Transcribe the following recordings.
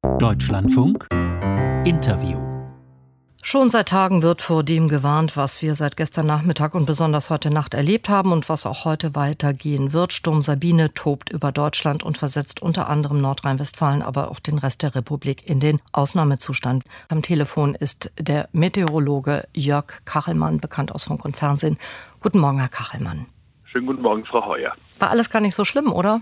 Deutschlandfunk Interview. Schon seit Tagen wird vor dem gewarnt, was wir seit gestern Nachmittag und besonders heute Nacht erlebt haben und was auch heute weitergehen wird. Sturm Sabine tobt über Deutschland und versetzt unter anderem Nordrhein-Westfalen, aber auch den Rest der Republik in den Ausnahmezustand. Am Telefon ist der Meteorologe Jörg Kachelmann, bekannt aus Funk und Fernsehen. Guten Morgen, Herr Kachelmann. Schönen guten Morgen, Frau Heuer. War alles gar nicht so schlimm, oder?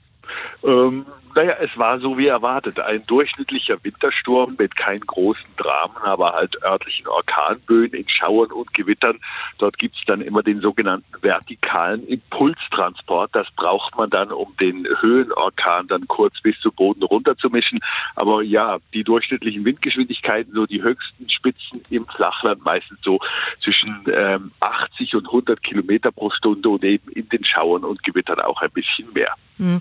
Es war so wie erwartet. Ein durchschnittlicher Wintersturm mit keinen großen Dramen, aber halt örtlichen Orkanböen in Schauern und Gewittern. Dort gibt es dann immer den sogenannten vertikalen Impulstransport. Das braucht man dann, um den Höhenorkan dann kurz bis zu Boden runterzumischen. Aber ja, die durchschnittlichen Windgeschwindigkeiten, so die höchsten Spitzen im Flachland, meistens so zwischen 80 und 100 Kilometer pro Stunde und eben in den Schauern und Gewittern auch ein bisschen mehr.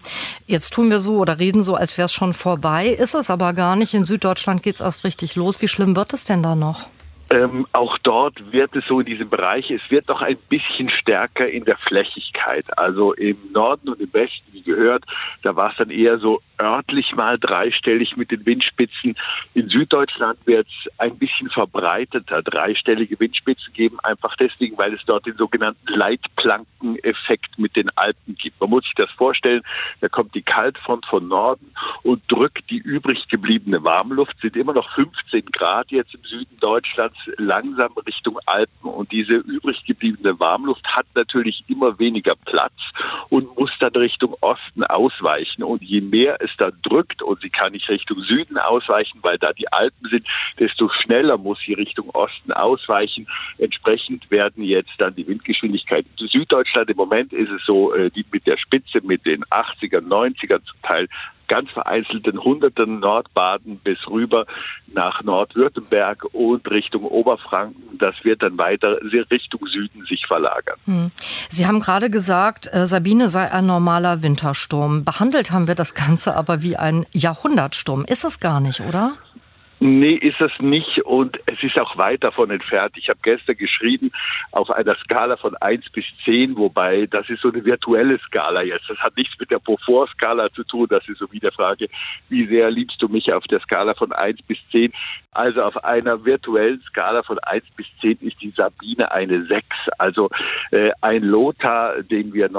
Jetzt tun wir so oder reden so, als wäre es schon vorbei. Ist es aber gar nicht. In Süddeutschland geht es erst richtig los. Wie schlimm wird es denn da noch? Auch dort wird es so in diesem Bereich, es wird noch ein bisschen stärker in der Flächigkeit. Also im Norden und im Westen, wie gehört, da war es dann eher so örtlich mal dreistellig mit den Windspitzen. In Süddeutschland wird es ein bisschen verbreiteter dreistellige Windspitzen geben, einfach deswegen, weil es dort den sogenannten Leitplankeneffekt mit den Alpen gibt. Man muss sich das vorstellen, da kommt die Kaltfront von Norden und drückt die übrig gebliebene Warmluft, sind immer noch 15 Grad jetzt im Süden Deutschlands, langsam Richtung Alpen, und diese übrig gebliebene Warmluft hat natürlich immer weniger Platz und muss dann Richtung Osten ausweichen, und je mehr es da drückt und sie kann nicht Richtung Süden ausweichen, weil da die Alpen sind, desto schneller muss sie Richtung Osten ausweichen. Entsprechend werden jetzt dann die Windgeschwindigkeiten in Süddeutschland, im Moment ist es so, die mit der Spitze, mit den 80ern, 90ern zum Teil ganz vereinzelten Hunderten Nordbaden bis rüber nach Nordwürttemberg und Richtung Oberfranken. Das wird dann weiter Richtung Süden sich verlagern. Sie haben gerade gesagt, Sabine sei ein normaler Wintersturm. Behandelt haben wir das Ganze aber wie ein Jahrhundertsturm. Ist es gar nicht, oder? Nee, ist es nicht, und es ist auch weit davon entfernt. Ich habe gestern geschrieben, auf einer Skala von 1 bis 10, wobei das ist so eine virtuelle Skala jetzt. Das hat nichts mit der Beaufort-Skala zu tun. Das ist so wie der Frage, wie sehr liebst du mich auf der Skala von 1 bis 10? Also auf einer virtuellen Skala von 1 bis 10 ist die Sabine eine 6. Also ein Lothar, den wir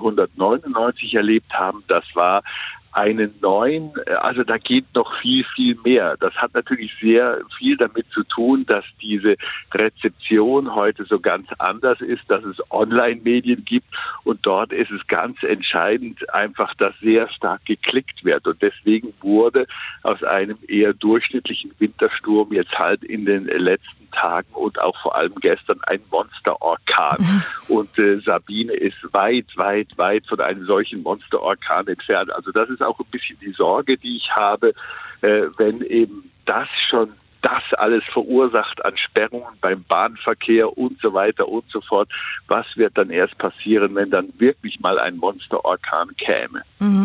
1999 erlebt haben, das war eine 9, also da geht noch viel, viel mehr. Das hat natürlich sehr viel damit zu tun, dass diese Rezeption heute so ganz anders ist, dass es Online-Medien gibt, und dort ist es ganz entscheidend einfach, dass sehr stark geklickt wird, und deswegen wurde aus einem eher durchschnittlichen Wintersturm jetzt halt in den letzten Tagen und auch vor allem gestern ein Monsterorkan. Und Sabine ist weit, weit, weit von einem solchen Monsterorkan entfernt. Also das ist auch ein bisschen die Sorge, die ich habe, wenn eben das alles verursacht an Sperrungen beim Bahnverkehr und so weiter und so fort. Was wird dann erst passieren, wenn dann wirklich mal ein Monsterorkan käme?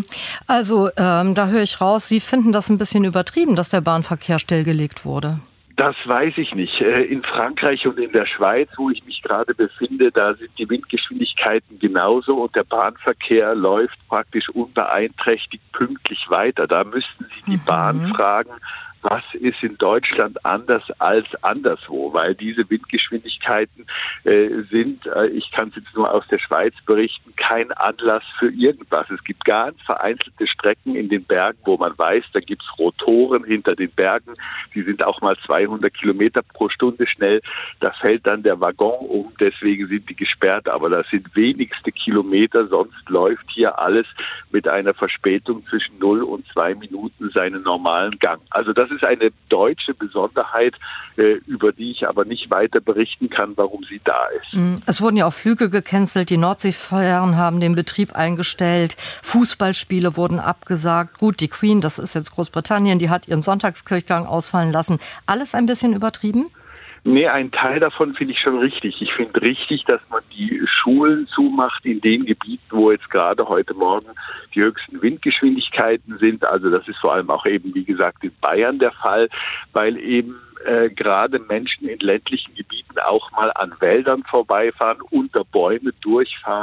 Also da höre ich raus, Sie finden das ein bisschen übertrieben, dass der Bahnverkehr stillgelegt wurde. Das weiß ich nicht. In Frankreich und in der Schweiz, wo ich mich gerade befinde, da sind die Windgeschwindigkeiten genauso, und der Bahnverkehr läuft praktisch unbeeinträchtigt pünktlich weiter. Da müssten Sie die Bahn fragen, was ist in Deutschland anders als anderswo, weil diese Windgeschwindigkeiten sind, ich kann es jetzt nur aus der Schweiz berichten, kein Anlass für irgendwas. Es gibt ganz vereinzelte Strecken in den Bergen, wo man weiß, da gibt es Rotoren hinter den Bergen, die sind auch mal 200 Kilometer pro Stunde schnell, da fällt dann der Waggon um, deswegen sind die gesperrt, aber das sind wenigste Kilometer, sonst läuft hier alles mit einer Verspätung zwischen 0 und 2 Minuten seinen normalen Gang. Also das ist eine deutsche Besonderheit, über die ich aber nicht weiter berichten kann, warum sie da ist. Es wurden ja auch Flüge gecancelt, die Nordseefähren haben den Betrieb eingestellt, Fußballspiele wurden abgesagt. Gut, die Queen, das ist jetzt Großbritannien, die hat ihren Sonntagskirchgang ausfallen lassen. Alles ein bisschen übertrieben? Nee, ein Teil davon finde ich schon richtig. Ich finde richtig, dass man die Schulen zumacht in den Gebieten, wo jetzt gerade heute Morgen die höchsten Windgeschwindigkeiten sind. Also das ist vor allem auch eben, wie gesagt, in Bayern der Fall, weil eben gerade Menschen in ländlichen Gebieten auch mal an Wäldern vorbeifahren, unter Bäume durchfahren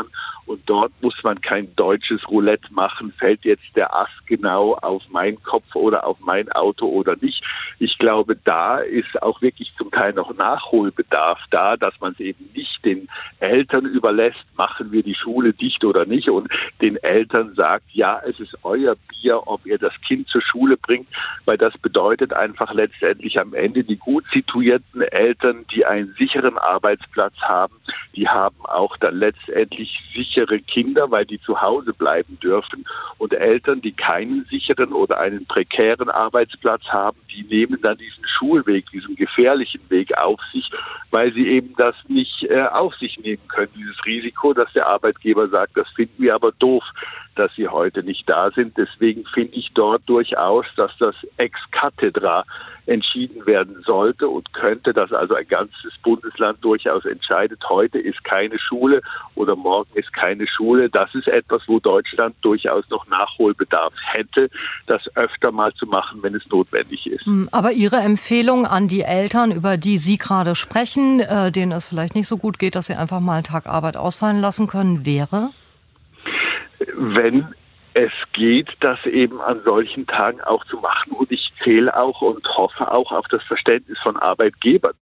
Und dort muss man kein deutsches Roulette machen. Fällt jetzt der Ast genau auf meinen Kopf oder auf mein Auto oder nicht? Ich glaube, da ist auch wirklich zum Teil noch Nachholbedarf da, dass man es eben nicht den Eltern überlässt, machen wir die Schule dicht oder nicht, und den Eltern sagt, ja, es ist euer Bier, ob ihr das Kind zur Schule bringt, weil das bedeutet einfach letztendlich am Ende, die gut situierten Eltern, die einen sicheren Arbeitsplatz haben, die haben auch dann letztendlich sichere Kinder, weil die zu Hause bleiben dürfen. Und Eltern, die keinen sicheren oder einen prekären Arbeitsplatz haben, die nehmen dann diesen Schulweg, diesen gefährlichen Weg auf sich, weil sie eben das nicht auf sich nehmen können, dieses Risiko, dass der Arbeitgeber sagt, das finden wir aber doof, dass sie heute nicht da sind. Deswegen finde ich dort durchaus, dass das ex cathedra entschieden werden sollte und könnte, dass also ein ganzes Bundesland durchaus entscheidet, heute ist keine Schule oder morgen ist keine Schule. Das ist etwas, wo Deutschland durchaus noch Nachholbedarf hätte, das öfter mal zu machen, wenn es notwendig ist. Aber Ihre Empfehlung an die Eltern, über die Sie gerade sprechen, denen es vielleicht nicht so gut geht, dass sie einfach mal einen Tag Arbeit ausfallen lassen können, wäre? Wenn es geht, das eben an solchen Tagen auch zu machen. Und ich zähle auch und hoffe auch auf das Verständnis von Arbeitgebern.